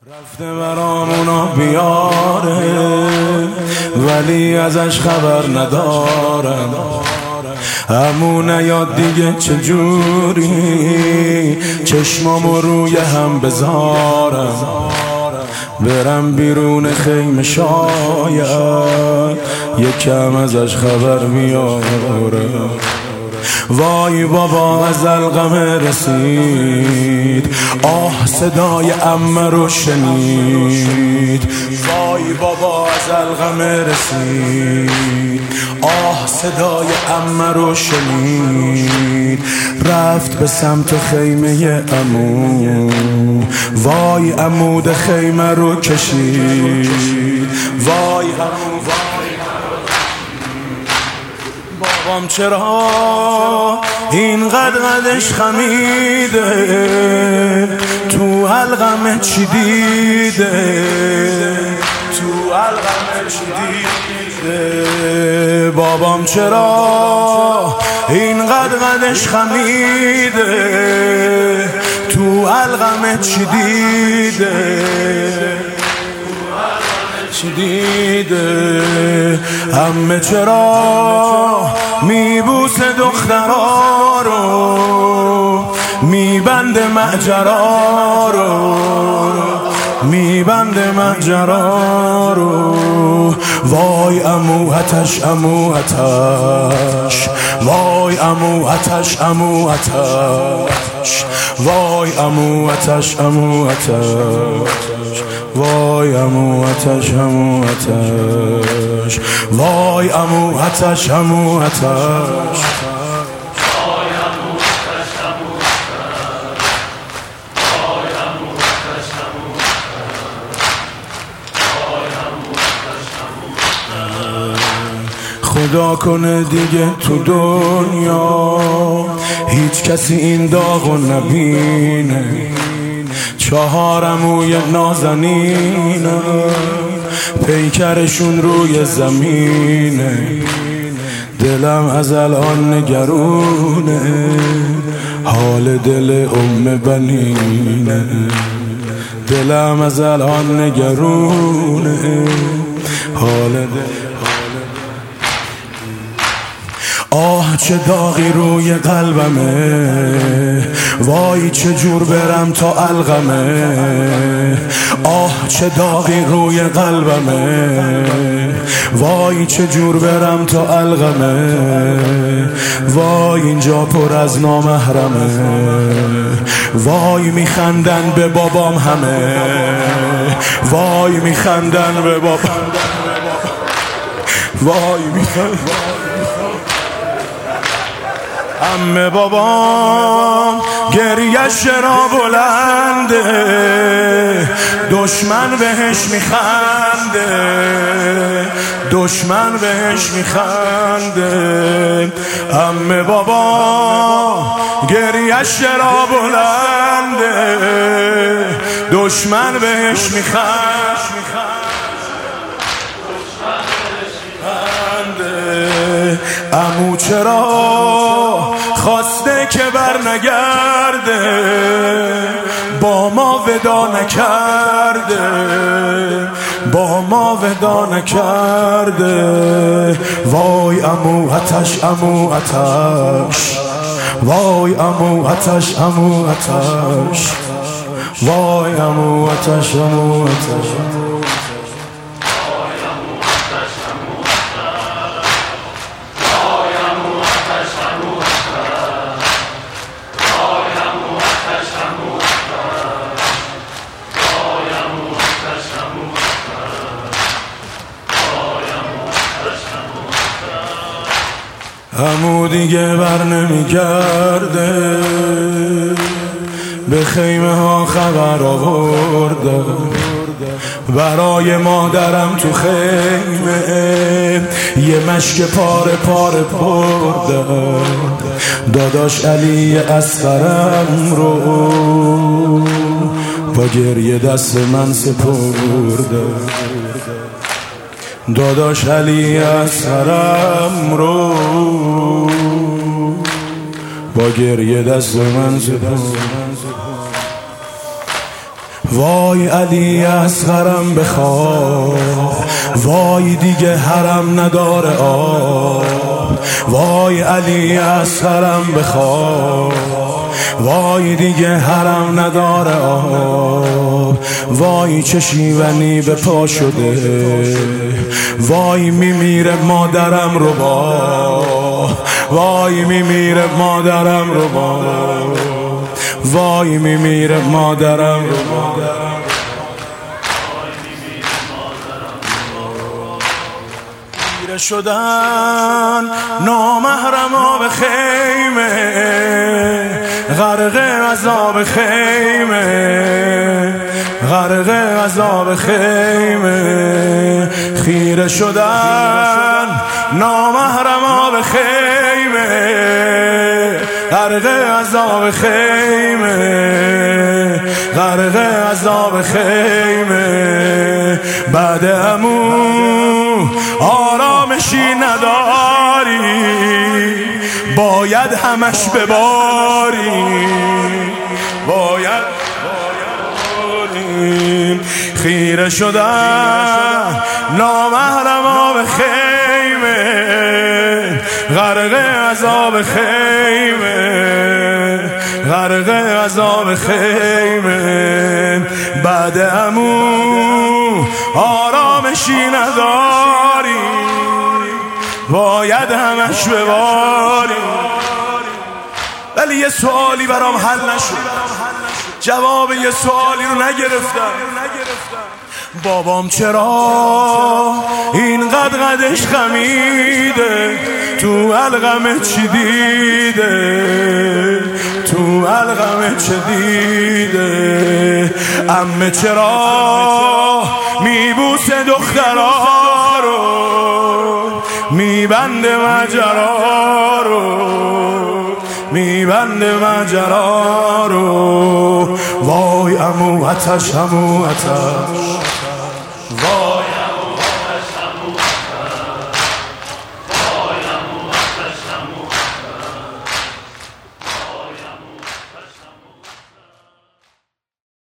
رفته برامونا بیاره ولی ازش خبر ندارم. همو نیاد دیگه چجوری چشمامو روی هم بذارم. برم بیرون خیمه شاید یکم ازش خبر بیارم. وای بابا از الغم رسید، آه صدای عمه رو شنید. وای بابا از الغم رسید، آه صدای عمه رو شنید. رفت به سمت خیمه عمو، وای عمود خیمه رو کشید. وای عمو بابام چرا اینقدر قدش خمیده، تو حلقم چی دیده، تو حلقم چی دیده. بابام چرا اینقدر قدش خمیده، تو حلقم چی دیده، چی دیده. همه چرا میبوسه دخترا رو، میبنده مهجرا رو، میبنده مهجرا رو. وای عمو آتش، عمو آتش، وای عمو آتش، عمو آتش، وای عمو آتش، عمو آتش، وای عمو آتش، عمو آتش، وای عمو آتش، عمو آتش. خدا کنه دیگه تو دنیا هیچ کسی این داغو نبینه. 4 عموی نازنینه، پیکرشون روی زمینه. دلم از الان نگرونه، حال دل ام بنینه. دلم از الان نگرونه، حال دل. آه چه داغی روی قلبمه، وای چه جور برم تا الغمه. آه چه داغی روی قلبمه، وای چه جور برم تا الغمه. وای اینجا پر از نامحرمه، وای میخندن به بابام همه، وای میخندن به بابام، وای میخندن. عمه بابام گریه‌ش را بلنده، دشمن بهش میخنده، دشمن بهش میخنده. عمه بابام گریه‌ش را بلنده، دشمن بهش میخنده. عمو چرا خواسته که بر نگرده، با ما ودا نکرده، با ما ودا نکرده. وای عمو آتش، عمو آتش، وای عمو آتش، عمو آتش، وای عمو آتش، عمو آتش. عمو دیگه بر نمیگرده، به خیمه ها خبر آورده. برای مادرم تو خیمه یه مشک پاره پاره برده. داداش علی اصغرم رو با گریه دست من سپرده. داداش علی اصغرم رو با گریه دست من سپرده. وای علی اصغرم بخواب، وای دیگه حرم نداره آب. وای علی اصغرم بخواب، وای دیگه حرم نداره آب. وای چه شیونی به پا شده، وای میمیره مادرم رو با، وای میمیره مادرم رو با، وای میمیره مادرم رو با. گیره شدن نامحرما به خیمه، غرق عذاب خیمه، غرق عذاب خیمه. خیره شدن نامحرما به خیمه، غرق عذاب خیمه، غرق عذاب خیمه. بعد عمو آرامشی نداری، باید همش بباری، باید خیره شدن نامحرما به خیمه، غرق عذاب خیمه، غرق عذاب خیمه. بعد عمو آرامشی نداری، باید همش بباری. ولی یه سوالی برام حل نشد، جواب یه سوالی رو نگرفتم. بابام چرا اینقدر قدش خمیده، تو علقمه چی دیده، تو علقمه چه دیده. عمه چرا میبوسه دخترا رو، میبنده ماجرا رو، میبنده ماجرا رو. وای عمو آتش، عمو آتش، وای